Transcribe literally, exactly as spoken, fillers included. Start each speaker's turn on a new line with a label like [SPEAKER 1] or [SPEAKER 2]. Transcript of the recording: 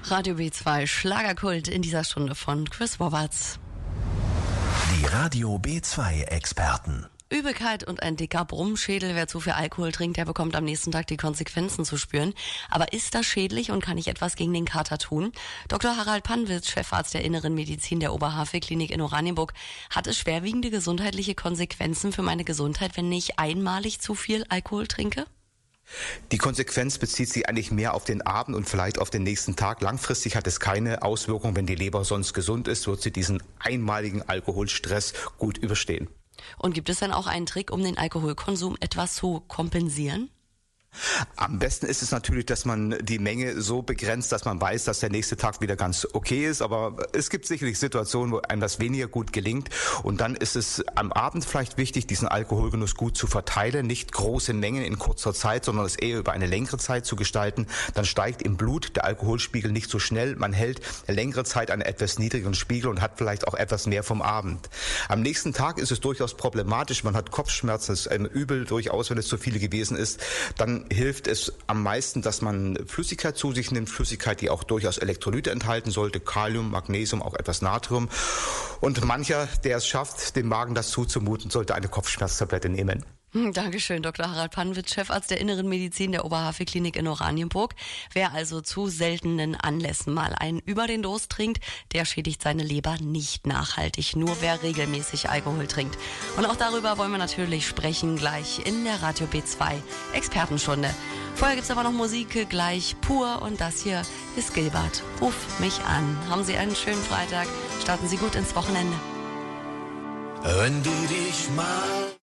[SPEAKER 1] Radio B zwei Schlagerkult in dieser Stunde von Chris Roberts.
[SPEAKER 2] Die Radio B zwei Experten.
[SPEAKER 1] Übelkeit und ein dicker Brummschädel. Wer zu viel Alkohol trinkt, der bekommt am nächsten Tag die Konsequenzen zu spüren. Aber ist das schädlich und kann ich etwas gegen den Kater tun? Doktor Harald Pannwitz, Chefarzt der Inneren Medizin der Oberhavel-Klinik in Oranienburg, hat es schwerwiegende gesundheitliche Konsequenzen für meine Gesundheit, wenn ich einmalig zu viel Alkohol trinke?
[SPEAKER 3] Die Konsequenz bezieht sich eigentlich mehr auf den Abend und vielleicht auf den nächsten Tag. Langfristig hat es keine Auswirkung. Wenn die Leber sonst gesund ist, wird sie diesen einmaligen Alkoholstress gut überstehen.
[SPEAKER 1] Und gibt es dann auch einen Trick, um den Alkoholkonsum etwas zu kompensieren?
[SPEAKER 3] Am besten ist es natürlich, dass man die Menge so begrenzt, dass man weiß, dass der nächste Tag wieder ganz okay ist. Aber es gibt sicherlich Situationen, wo einem das weniger gut gelingt. Und dann ist es am Abend vielleicht wichtig, diesen Alkoholgenuss gut zu verteilen. Nicht große Mengen in kurzer Zeit, sondern es eher über eine längere Zeit zu gestalten. Dann steigt im Blut der Alkoholspiegel nicht so schnell. Man hält eine längere Zeit einen etwas niedrigeren Spiegel und hat vielleicht auch etwas mehr vom Abend. Am nächsten Tag ist es durchaus problematisch. Man hat Kopfschmerzen, es ist einem übel durchaus, wenn es zu viel gewesen ist. Dann hilft es am meisten, dass man Flüssigkeit zu sich nimmt, Flüssigkeit, die auch durchaus Elektrolyte enthalten sollte, Kalium, Magnesium, auch etwas Natrium. Und mancher, der es schafft, dem Magen das zuzumuten, sollte eine Kopfschmerztablette nehmen.
[SPEAKER 1] Dankeschön, Doktor Harald Pannwitz, Chefarzt der Inneren Medizin der Oberhavel-Klinik in Oranienburg. Wer also zu seltenen Anlässen mal einen über den Durst trinkt, der schädigt seine Leber nicht nachhaltig. Nur wer regelmäßig Alkohol trinkt. Und auch darüber wollen wir natürlich sprechen, gleich in der Radio B zwei Expertenstunde. Vorher gibt's aber noch Musik, gleich pur. Und das hier ist Gilbert. Ruf mich an. Haben Sie einen schönen Freitag. Starten Sie gut ins Wochenende.
[SPEAKER 2] Wenn du dich mal